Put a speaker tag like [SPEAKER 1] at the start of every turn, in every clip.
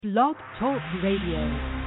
[SPEAKER 1] Blog Talk Radio.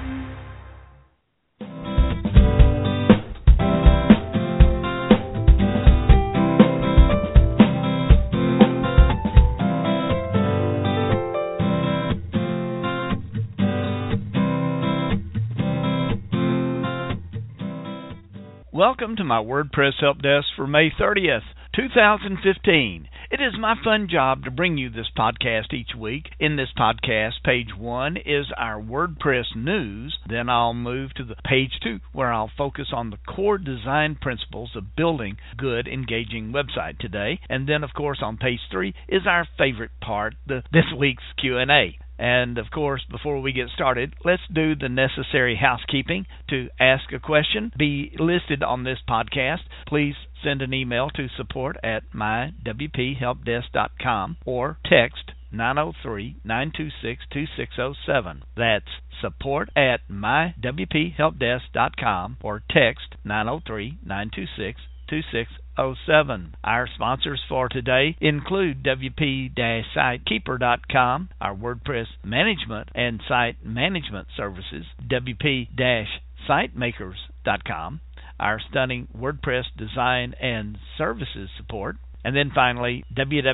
[SPEAKER 2] Welcome to my WordPress Help Desk for May 30th, 2015. It is my fun job to bring you this podcast each week. In this podcast, page 1 is our WordPress news. Then I'll move to the page 2, where I'll focus on the core design principles of building a good, engaging website today. And then, of course, on page 3 is our favorite part, this week's Q&A. And, of course, before we get started, let's do the necessary housekeeping. To ask a question, be listed on this podcast, please send an email to support@mywphelpdesk.com or text 903-926-2607. That's support@mywphelpdesk.com or text 903-926-2607. Our sponsors for today include WP-SiteKeeper.com, our WordPress management and site management services, WP-SiteMakers.com, our stunning WordPress design and services support, and then finally,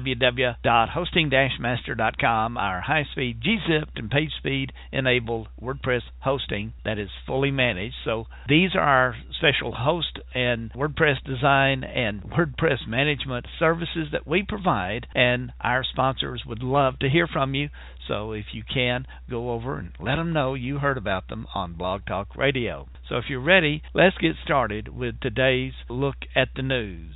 [SPEAKER 2] www.hosting-master.com, our high-speed, gzipped, and page speed-enabled WordPress hosting that is fully managed. So these are our special host and WordPress design and WordPress management services that we provide, and our sponsors would love to hear from you. So if you can, go over and let them know you heard about them on Blog Talk Radio. So if you're ready, let's get started with today's look at the news.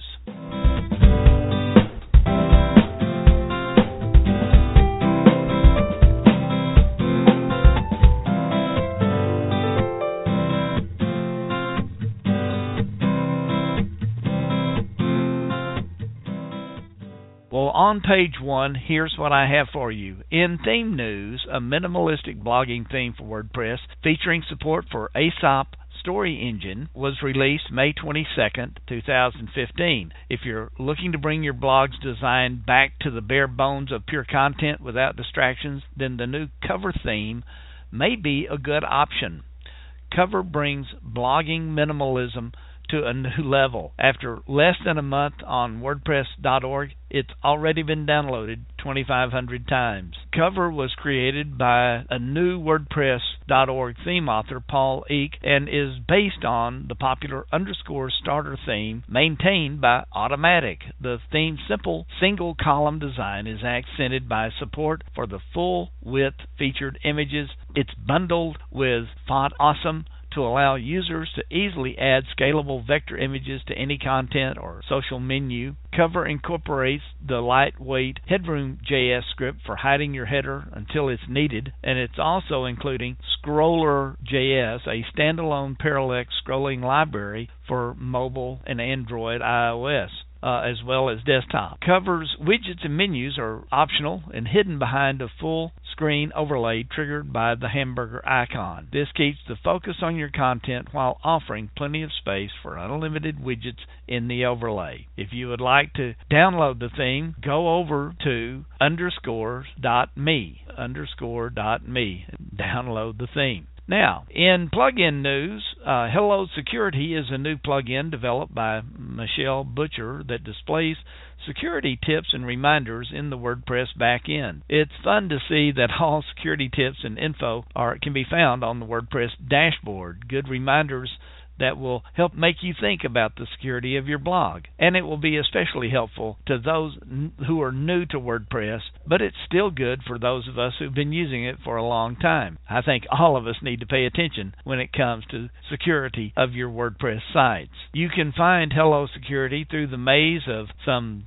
[SPEAKER 2] Well, on page 1, here's what I have for you. In theme news, a minimalistic blogging theme for WordPress featuring support for ASOP Story Engine was released May 22nd, 2015. If you're looking to bring your blog's design back to the bare bones of pure content without distractions, then the new Cover theme may be a good option. Cover brings blogging minimalism to a new level. After less than a month on WordPress.org, it's already been downloaded 2,500 times. Cover was created by a new WordPress.org theme author, Paul Eek, and is based on the popular _ starter theme maintained by Automatic. The theme's simple single-column design is accented by support for the full-width featured images. It's bundled with Font Awesome to allow users to easily add scalable vector images to any content or social menu. Cover incorporates the lightweight Headroom.js script for hiding your header until it's needed, and it's also including Scroller.js, a standalone parallax scrolling library for mobile and Android iOS. As well as desktop. Cover's widgets and menus are optional and hidden behind a full screen overlay triggered by the hamburger icon. This keeps the focus on your content while offering plenty of space for unlimited widgets in the overlay. If you would like to download the theme, go over to _.me and download the theme. Now, in plugin news, Hello Security is a new plugin developed by Michelle Butcher that displays security tips and reminders in the WordPress backend. It's fun to see that all security tips and info can be found on the WordPress dashboard. Good reminders that will help make you think about the security of your blog. And it will be especially helpful to those who are new to WordPress, but it's still good for those of us who've been using it for a long time. I think all of us need to pay attention when it comes to security of your WordPress sites. You can find Hello Security through the maze of some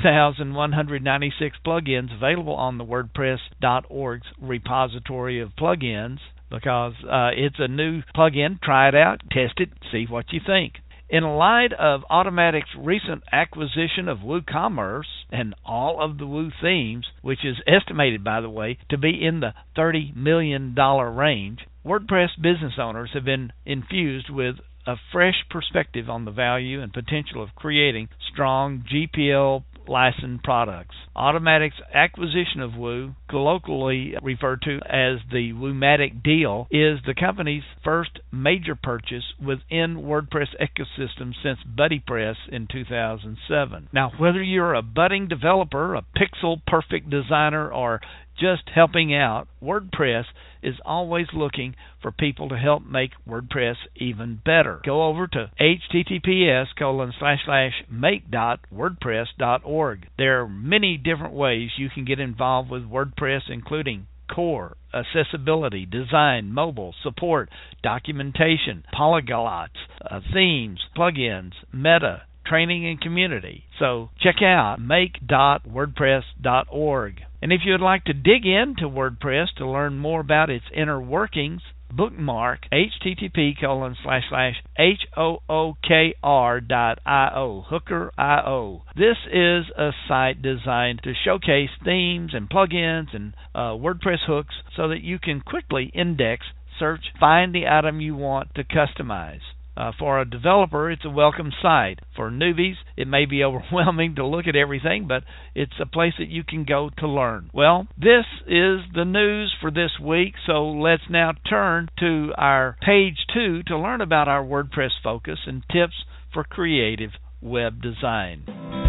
[SPEAKER 2] 3,196 plugins available on the WordPress.org's repository of plugins. Because it's a new plugin. Try it out, test it, see what you think. In light of Automatic's recent acquisition of WooCommerce and all of the Woo themes, which is estimated, by the way, to be in the $30 million range, WordPress business owners have been infused with a fresh perspective on the value and potential of creating strong GPL licensed products. Automatic's acquisition of Woo, colloquially referred to as the Woomatic deal, is the company's first major purchase within WordPress ecosystem since BuddyPress in 2007. Now, whether you're a budding developer, a pixel-perfect designer, or just helping out, WordPress is always looking for people to help make WordPress even better. Go over to https://make.wordpress.org. There are many different ways you can get involved with WordPress, including core, accessibility, design, mobile, support, documentation, polyglots, themes, plugins, meta, training, and community. So check out make.wordpress.org. And if you'd like to dig into WordPress to learn more about its inner workings, bookmark http://hookr.io, Hooker.io. This is a site designed to showcase themes and plugins and WordPress hooks so that you can quickly index, search, find the item you want to customize. For a developer, it's a welcome site. For newbies, it may be overwhelming to look at everything, but it's a place that you can go to learn. Well, this is the news for this week, so let's now turn to our page 2 to learn about our WordPress focus and tips for creative web design.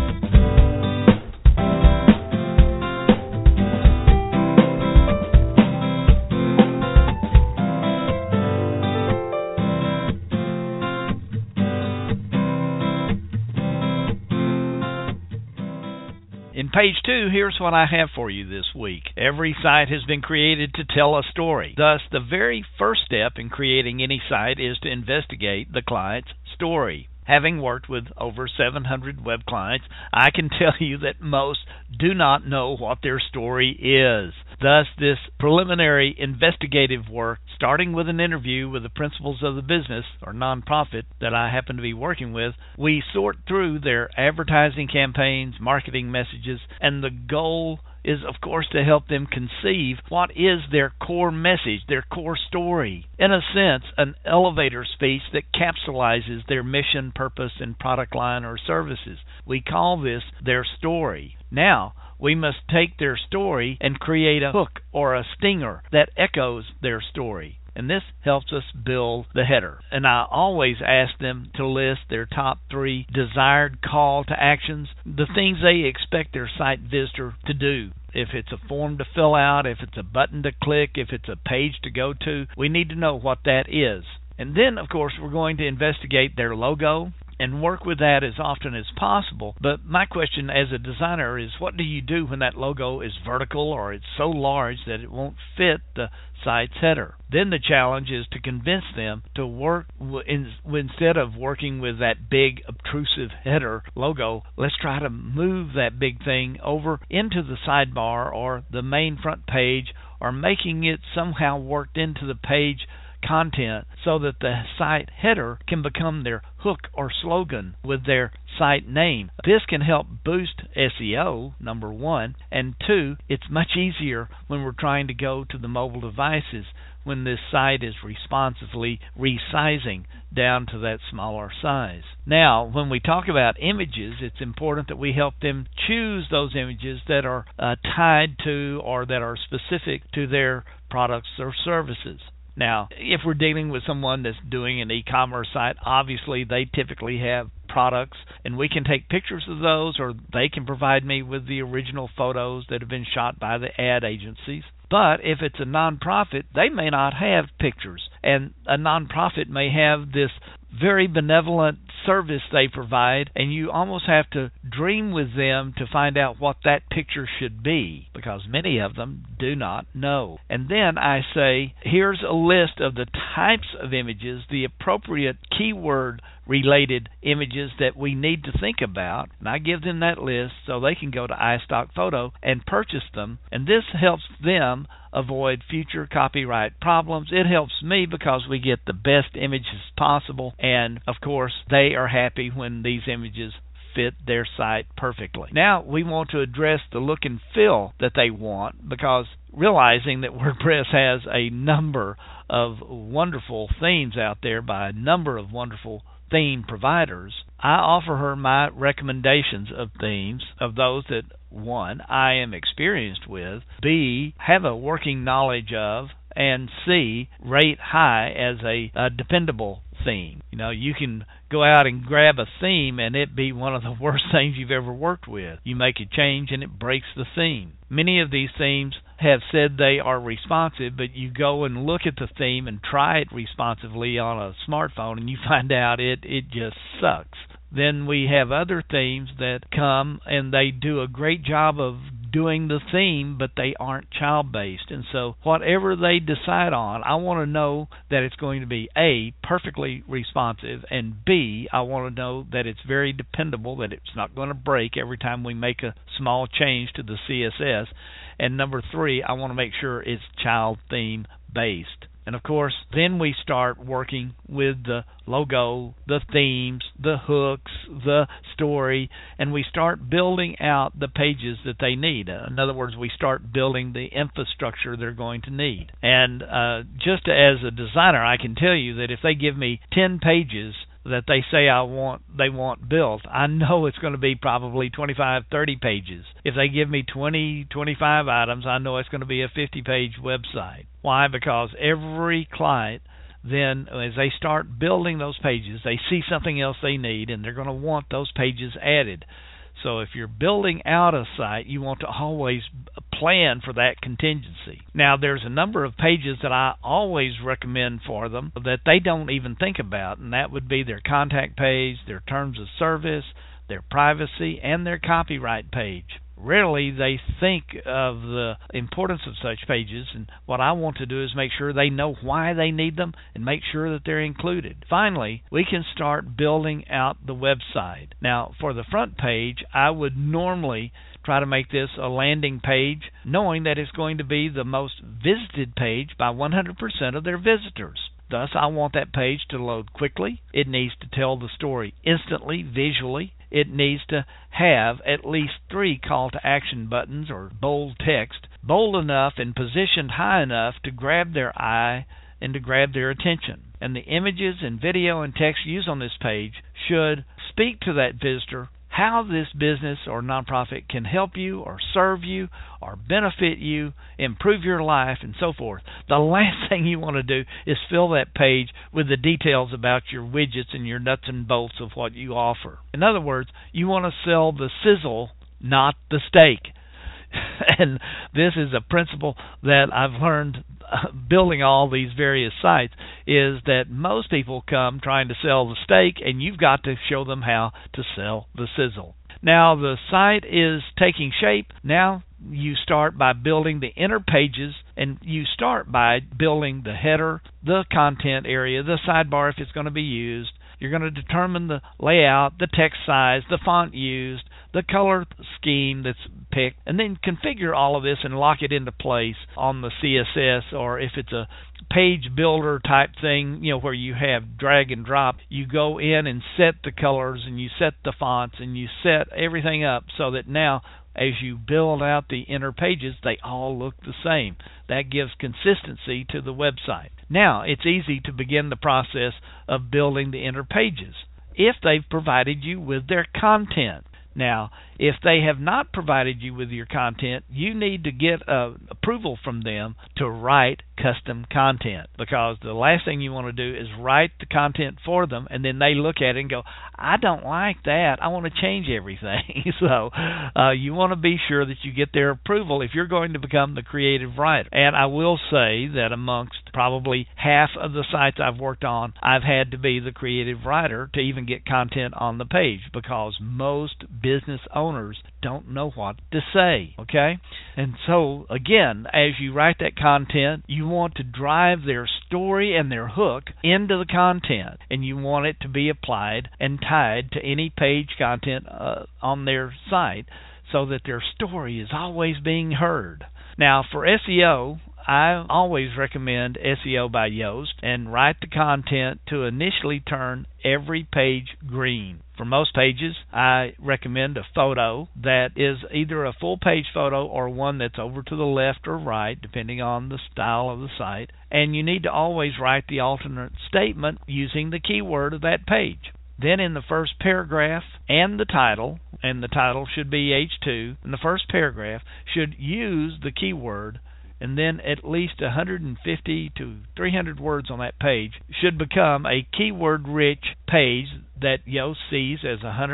[SPEAKER 2] In page 2, here's what I have for you this week. Every site has been created to tell a story. Thus, the very first step in creating any site is to investigate the client's story. Having worked with over 700 web clients, I can tell you that most do not know what their story is. Thus, this preliminary investigative work, starting with an interview with the principals of the business or nonprofit that I happen to be working with, we sort through their advertising campaigns, marketing messages, and the goal is, of course, to help them conceive what is their core message, their core story. In a sense, an elevator speech that capsulizes their mission, purpose, and product line or services. We call this their story. Now, we must take their story and create a hook or a stinger that echoes their story. And this helps us build the header. And I always ask them to list their top 3 desired call to actions, the things they expect their site visitor to do. If it's a form to fill out, if it's a button to click, if it's a page to go to, we need to know what that is. And then, of course, we're going to investigate their logo and work with that as often as possible. But my question as a designer is, what do you do when that logo is vertical or it's so large that it won't fit the site's header? Then the challenge is to convince them to work instead of working with that big obtrusive header logo, let's try to move that big thing over into the sidebar or the main front page, or making it somehow worked into the page content so that the site header can become their hook or slogan with their site name. This can help boost SEO, number 1, and 2, it's much easier when we're trying to go to the mobile devices when this site is responsively resizing down to that smaller size. Now, when we talk about images, it's important that we help them choose those images that are tied to or that are specific to their products or services. Now, if we're dealing with someone that's doing an e-commerce site, obviously they typically have products, and we can take pictures of those, or they can provide me with the original photos that have been shot by the ad agencies. But if it's a nonprofit, they may not have pictures, and a nonprofit may have this very benevolent service they provide, and you almost have to dream with them to find out what that picture should be, because many of them do not know. And then I say, here's a list of the types of images, the appropriate keyword related images that we need to think about, and I give them that list so they can go to iStockPhoto and purchase them, and this helps them avoid future copyright problems. It helps me because we get the best images possible, and of course they are happy when these images fit their site perfectly. Now we want to address the look and feel that they want, because realizing that WordPress has a number of wonderful themes out there by a number of wonderful theme providers, I offer her my recommendations of themes, of those that, 1, I am experienced with, B, have a working knowledge of, and C, rate high as a dependable theme. You can go out and grab a theme and it be one of the worst things you've ever worked with. You make a change and it breaks the theme. Many of these themes have said they are responsive, but you go and look at the theme and try it responsively on a smartphone and you find out it just sucks. Then we have other themes that come and they do a great job of doing the theme, but they aren't child-based. And so whatever they decide on, I want to know that it's going to be A, perfectly responsive, and B, I want to know that it's very dependable, that it's not going to break every time we make a small change to the CSS. And number 3, I want to make sure it's child theme based. And of course, then we start working with the logo, the themes, the hooks, the story, and we start building out the pages that they need. In other words, we start building the infrastructure they're going to need. And just as a designer, I can tell you that if they give me 10 pages that they say they want built, I know it's going to be probably 25, 30 pages. If they give me 20, 25 items, I know it's going to be a 50-page website. Why? Because every client then, as they start building those pages, they see something else they need, and they're going to want those pages added. So if you're building out a site, you want to always plan for that contingency. Now, there's a number of pages that I always recommend for them that they don't even think about, and that would be their contact page, their terms of service, their privacy, and their copyright page. Rarely they think of the importance of such pages, and what I want to do is make sure they know why they need them and make sure that they're included. Finally, we can start building out the website. Now, for the front page, I would normally try to make this a landing page, knowing that it's going to be the most visited page by 100% of their visitors. Thus, I want that page to load quickly. It needs to tell the story instantly, visually. It needs to have at least 3 call to action buttons or bold text, bold enough and positioned high enough to grab their eye and to grab their attention. And the images and video and text used on this page should speak to that visitor how this business or nonprofit can help you or serve you or benefit you, improve your life, and so forth. The last thing you want to do is fill that page with the details about your widgets and your nuts and bolts of what you offer. In other words, you want to sell the sizzle, not the steak. And this is a principle that I've learned building all these various sites, is that most people come trying to sell the steak, and you've got to show them how to sell the sizzle. Now the site is taking shape. Now you start by building the inner pages, and you start by building the header, the content area, the sidebar if it's going to be used. You're going to determine the layout, the text size, the font used, the color scheme that's picked, and then configure all of this and lock it into place on the CSS, or if it's a page builder type thing, where you have drag and drop, you go in and set the colors and you set the fonts and you set everything up so that now as you build out the inner pages, they all look the same. That gives consistency to the website. Now, it's easy to begin the process of building the inner pages if they've provided you with their content. Now, if they have not provided you with your content, you need to get approval from them to write custom content, because the last thing you want to do is write the content for them and then they look at it and go, I don't like that, I want to change everything. So you want to be sure that you get their approval if you're going to become the creative writer. And I will say that amongst probably half of the sites I've worked on, I've had to be the creative writer to even get content on the page, because most business owners don't know what to say, okay? And so, again, as you write that content, you want to drive their story and their hook into the content, and you want it to be applied and tied to any page content on their site so that their story is always being heard. Now, for SEO, I always recommend SEO by Yoast and write the content to initially turn every page green. For most pages, I recommend a photo that is either a full page photo or one that's over to the left or right, depending on the style of the site. And you need to always write the alternate statement using the keyword of that page. Then in the first paragraph and the title should be H2, and the first paragraph should use the keyword, and then at least 150 to 300 words on that page should become a keyword-rich page that Yoast sees as 100%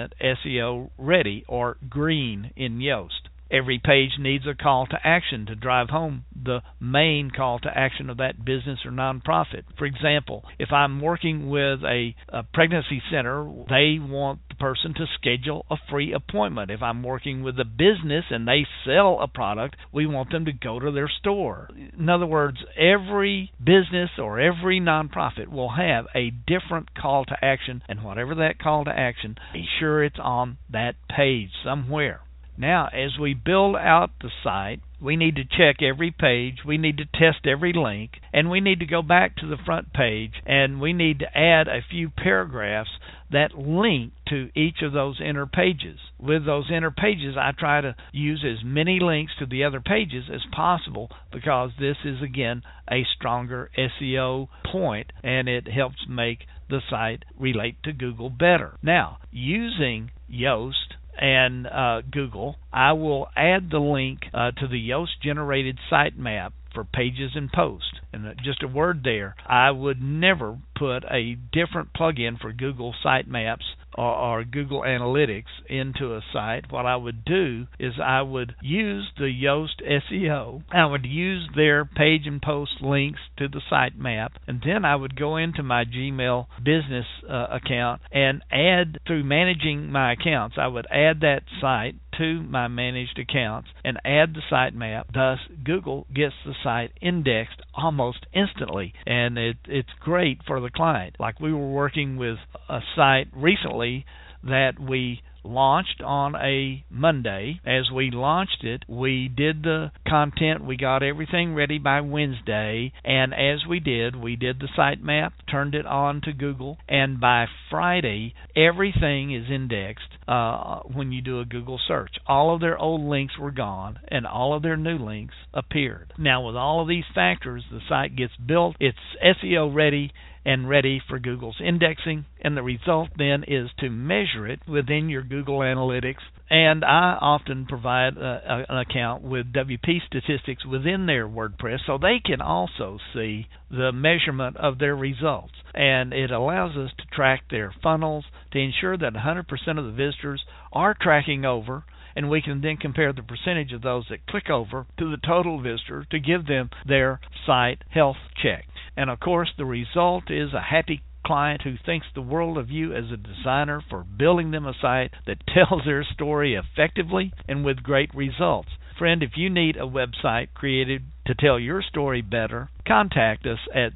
[SPEAKER 2] SEO ready, or green in Yoast. Every page needs a call to action to drive home the main call to action of that business or nonprofit. For example, if I'm working with a pregnancy center, they want the person to schedule a free appointment. If I'm working with a business and they sell a product, we want them to go to their store. In other words, every business or every nonprofit will have a different call to action, and whatever that call to action, be sure it's on that page somewhere. Now, as we build out the site, we need to check every page, we need to test every link, and we need to go back to the front page, and we need to add a few paragraphs that link to each of those inner pages. With those inner pages, I try to use as many links to the other pages as possible, because this is, again, a stronger SEO point, and it helps make the site relate to Google better. Now, using Yoast and Google, I will add the link to the Yoast-generated sitemap for pages and posts. And just a word there, I would never put a different plugin for Google Sitemaps or Google Analytics into a site. What I would do is I would use the Yoast SEO. I would use their page and post links to the sitemap, and then I would go into my Gmail business account and add, through managing my accounts, I would add that site to my managed accounts and add the sitemap. Thus, Google gets the site indexed almost instantly, and it's great for the client. Like, we were working with a site recently that we launched on a Monday. As we launched it, we did the content, we got everything ready by Wednesday, and as we did the sitemap, turned it on to Google, and by Friday, everything is indexed when you do a Google search. All of their old links were gone, and all of their new links appeared. Now, with all of these factors, the site gets built, it's SEO ready, and ready for Google's indexing, and the result then is to measure it within your Google Analytics. And I often provide an account with WP Statistics within their WordPress, so they can also see the measurement of their results. And it allows us to track their funnels to ensure that 100% of the visitors are tracking over, and we can then compare the percentage of those that click over to the total visitor to give them their site health check. And of course, the result is a happy client who thinks the world of you as a designer for building them a site that tells their story effectively and with great results. Friend, if you need a website created to tell your story better, contact us at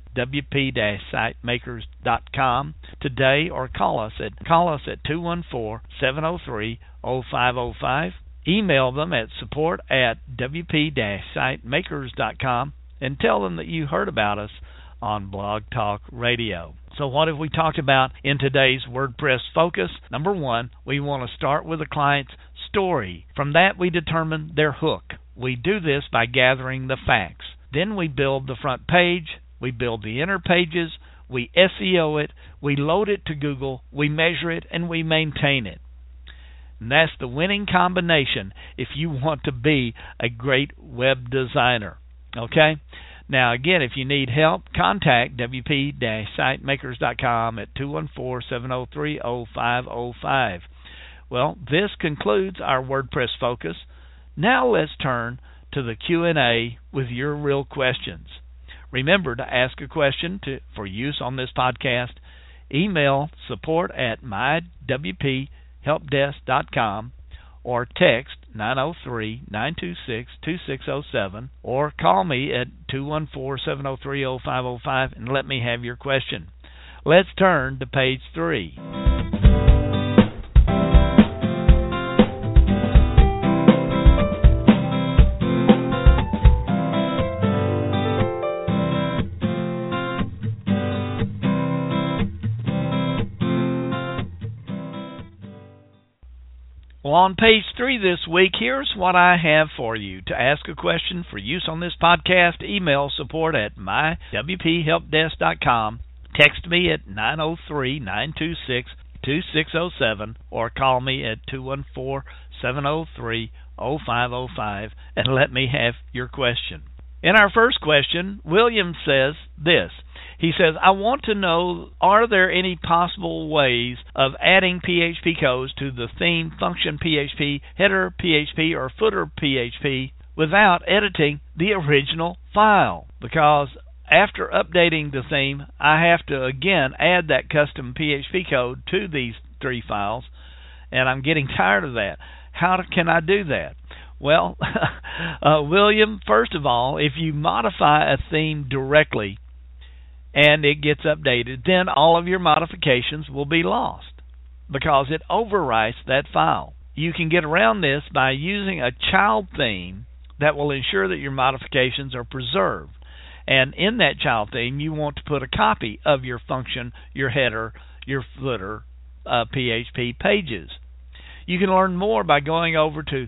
[SPEAKER 2] wp-sitemakers.com today, or call us at 214-703-0505. Email them at support@wp-sitemakers.com and tell them that you heard about us on Blog Talk Radio. So what have we talked about in today's WordPress focus? Number one, we want to start with a client's story. From that, we determine their hook. We do this by gathering the facts. Then we build the front page, we build the inner pages, we SEO it, we load it to Google, we measure it, and we maintain it. And that's the winning combination if you want to be a great web designer. Okay? Now, again, if you need help, contact wp-sitemakers.com at 214-703-0505. Well, this concludes our WordPress focus. Now let's turn to the Q&A with your real questions. Remember to ask a question for use on this podcast. Email support@mywphelpdesk.com or text 903-926-2607 or call me at 214-703-0505 and let me have your question. Let's turn to page 3. Well, on page 3 this week, here's what I have for you. To ask a question for use on this podcast, email support@mywphelpdesk.com. Text me at 903-926-2607. 2607 or call me at 214-703-0505 and let me have your question. In our first question, William says this. He says, I want to know, are there any possible ways of adding PHP codes to the theme function PHP, header PHP, or footer PHP without editing the original file? Because after updating the theme, I have to again add that custom PHP code to these three files, and I'm getting tired of that. How can I do that? Well, William, first of all, if you modify a theme directly and it gets updated, then all of your modifications will be lost because it overwrites that file. You can get around this by using a child theme that will ensure that your modifications are preserved. And in that child theme, you want to put a copy of your function, your header, your footer, PHP pages. You can learn more by going over to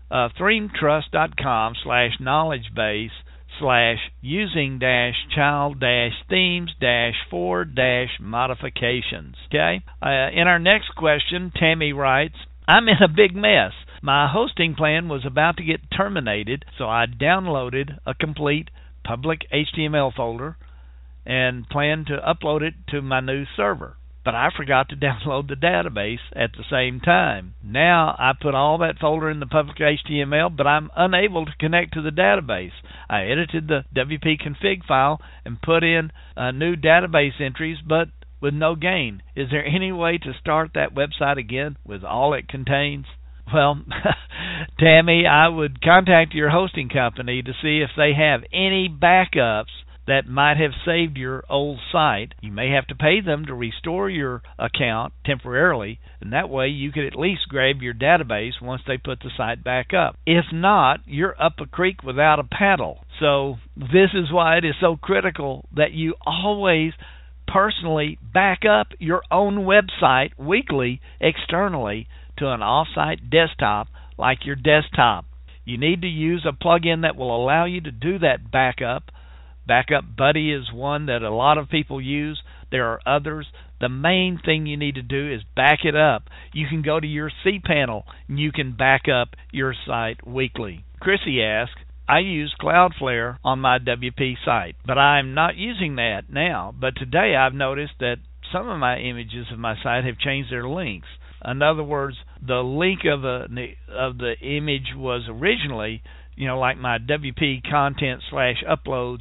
[SPEAKER 2] thream.trust.com/knowledge-base/using-child-themes-for-modifications. Okay? In our next question, Tammy writes, I'm in a big mess. My hosting plan was about to get terminated, so I downloaded a complete public HTML folder and planned to upload it to my new server. But I forgot to download the database at the same time. Now I put all that folder in the public HTML, but I'm unable to connect to the database. I edited the WP config file and put in new database entries, but with no gain. Is there any way to start that website again with all it contains? Well, Tammy, I would contact your hosting company to see if they have any backups that might have saved your old site. You may have to pay them to restore your account temporarily, and that way you could at least grab your database once they put the site back up. If not, you're up a creek without a paddle. So this is why it is so critical that you always personally back up your own website weekly externally to an off-site desktop like your desktop. You need to use a plugin that will allow you to do that backup. Backup Buddy is one that a lot of people use. There are others. The main thing you need to do is back it up. You can go to your cPanel and you can back up your site weekly. Chrissy asks, I use Cloudflare on my WP site, but I'm not using that now. But today I've noticed that some of my images of my site have changed their links. In other words, the link of the image was originally, like my WP content /upload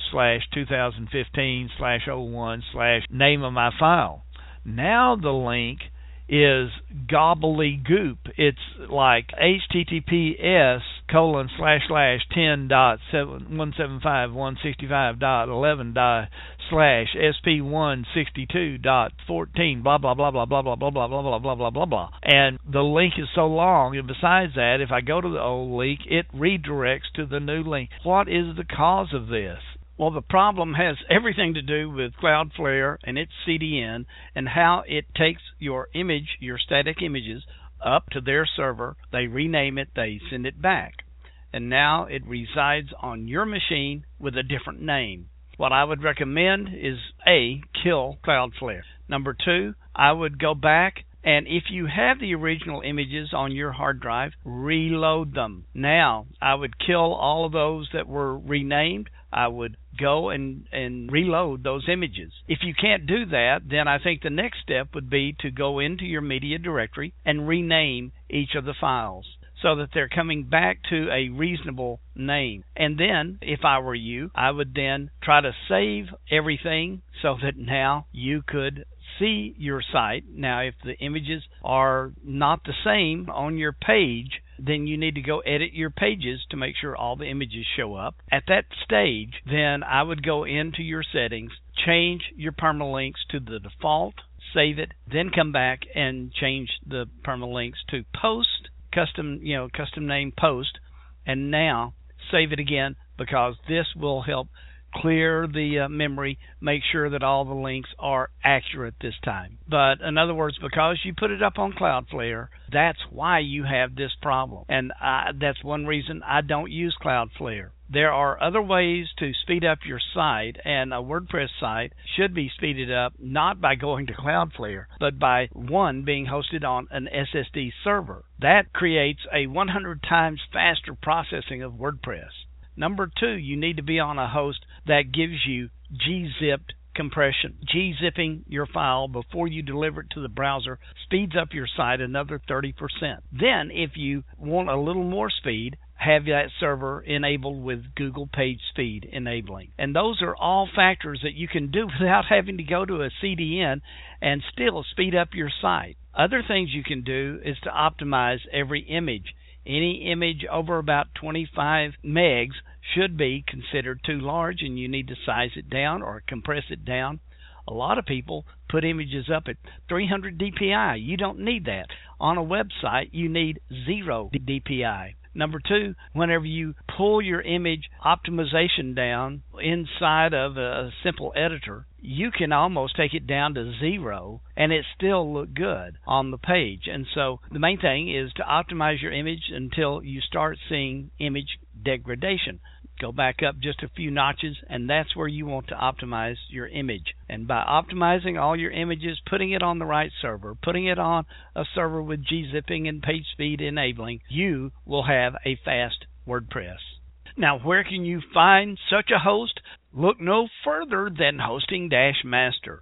[SPEAKER 2] /2015/01/name of my file. Now the link is gobbledygook. It's like https://10.175.165.11/sp162.14 blah blah blah blah blah blah blah blah blah blah blah blah blah blah. And the link is so long, and besides that, if I go to the old link, it redirects to the new link. What is the cause of this?
[SPEAKER 3] Well, the problem has everything to do with Cloudflare and its CDN and how it takes your image, your static images, up to their server. They rename it, they send it back. And now it resides on your machine with a different name. What I would recommend is A, kill Cloudflare. Number 2, I would go back and if you have the original images on your hard drive, reload them. Now, I would kill all of those that were renamed. I would go and reload those images. If you can't do that, then I think the next step would be to go into your media directory and rename each of the files so that they're coming back to a reasonable name. And then, if I were you, I would then try to save everything so that now you could see your site. Now, if the images are not the same on your page, then you need to go edit your pages to make sure all the images show up. At that stage, then I would go into your settings, change your permalinks to the default, save it, then come back and change the permalinks to post, custom name post, and now save it again, because this will help clear the memory, make sure that all the links are accurate this time. But in other words, because you put it up on Cloudflare, that's why you have this problem. And that's one reason I don't use Cloudflare. There are other ways to speed up your site, and a WordPress site should be speeded up not by going to Cloudflare, but by, one, being hosted on an SSD server. That creates a 100 times faster processing of WordPress. Number two, you need to be on a host that gives you gzipped compression. Gzipping your file before you deliver it to the browser speeds up your site another 30%. Then, if you want a little more speed, have that server enabled with Google PageSpeed enabling. And those are all factors that you can do without having to go to a CDN and still speed up your site. Other things you can do is to optimize every image. Any image over about 25 megs should be considered too large, and you need to size it down or compress it down. A lot of people put images up at 300 dpi. You don't need that. On a website, you need 0 dpi. Number two, whenever you pull your image optimization down inside of a simple editor, you can almost take it down to 0 and it still look good on the page. And so the main thing is to optimize your image until you start seeing image degradation. Go back up just a few notches, and that's where you want to optimize your image. And by optimizing all your images, putting it on the right server, putting it on a server with gzipping and PageSpeed enabling, you will have a fast WordPress. Now, where can you find such a host? Look no further than Hosting-Master.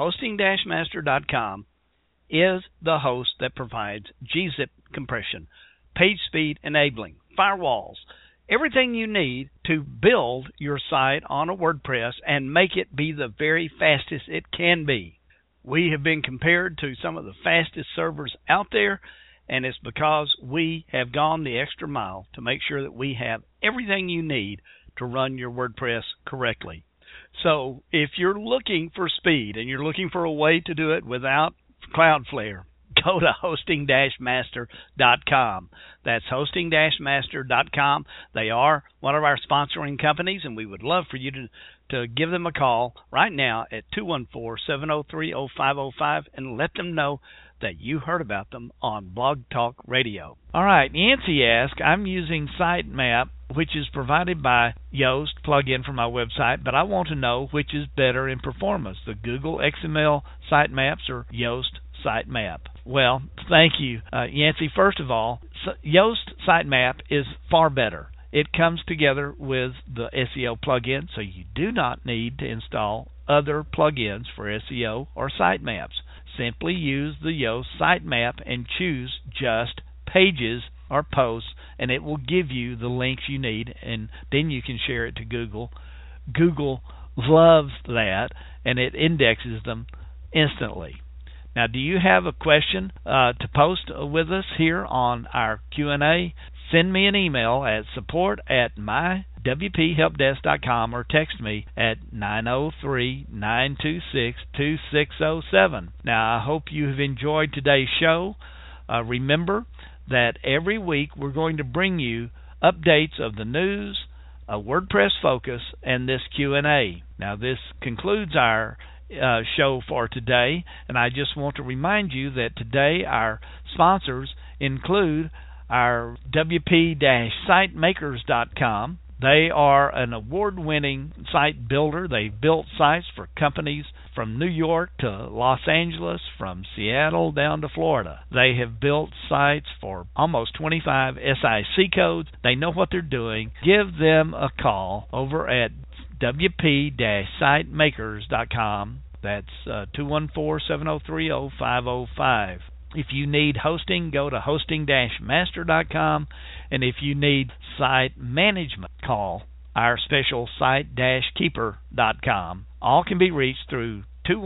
[SPEAKER 3] Hosting-Master.com is the host that provides gzip compression, PageSpeed enabling, firewalls, everything you need to build your site on a WordPress and make it be the very fastest it can be. We have been compared to some of the fastest servers out there, and it's because we have gone the extra mile to make sure that we have everything you need to run your WordPress correctly. So if you're looking for speed and you're looking for a way to do it without Cloudflare, go to Hosting-Master.com. That's Hosting-Master.com. They are one of our sponsoring companies, and we would love for you to give them a call right now at 214-703-0505 and let them know that you heard about them on Blog Talk Radio.
[SPEAKER 2] All right, Yancey asks, I'm using Sitemap, which is provided by Yoast plugin for my website, but I want to know which is better in performance, the Google XML sitemaps or Yoast Sitemap. Well, thank you, Yancey. First of all, Yoast Sitemap is far better. It comes together with the SEO plugin, so you do not need to install other plugins for SEO or sitemaps. Simply use the Yoast Sitemap and choose just pages or posts, and it will give you the links you need, and then you can share it to Google. Google loves that, and it indexes them instantly. Now, do you have a question to post with us here on our Q&A? Send me an email at support@mywphelpdesk.com or text me at 903-926-2607. Now, I hope you have enjoyed today's show. Remember that every week we're going to bring you updates of the news, a WordPress focus, and this Q&A. Now, this concludes our show for today, and I just want to remind you that today our sponsors include our WP-sitemakers.com. They are an award-winning site builder. They've built sites for companies from New York to Los Angeles, from Seattle down to Florida. They have built sites for almost 25 SIC codes. They know what they're doing. Give them a call over at WP-sitemakers.com. That's 214-703-0505. If you need hosting, go to Hosting-Master.com. And if you need site management, call our special Site-Keeper.com. All can be reached through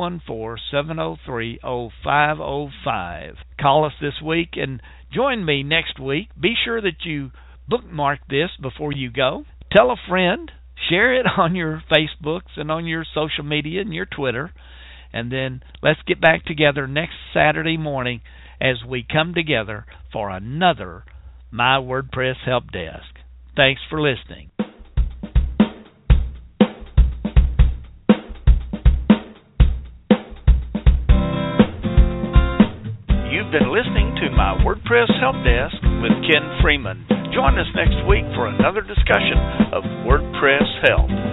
[SPEAKER 2] 214-703-0505. Call us this week and join me next week. Be sure that you bookmark this before you go. Tell a friend. Share it on your Facebooks and on your social media and your Twitter. And then let's get back together next Saturday morning as we come together for another My WordPress Help Desk. Thanks for listening. You've been listening to My WordPress Help Desk with Ken Freeman. Join us next week for another discussion of WordPress Help.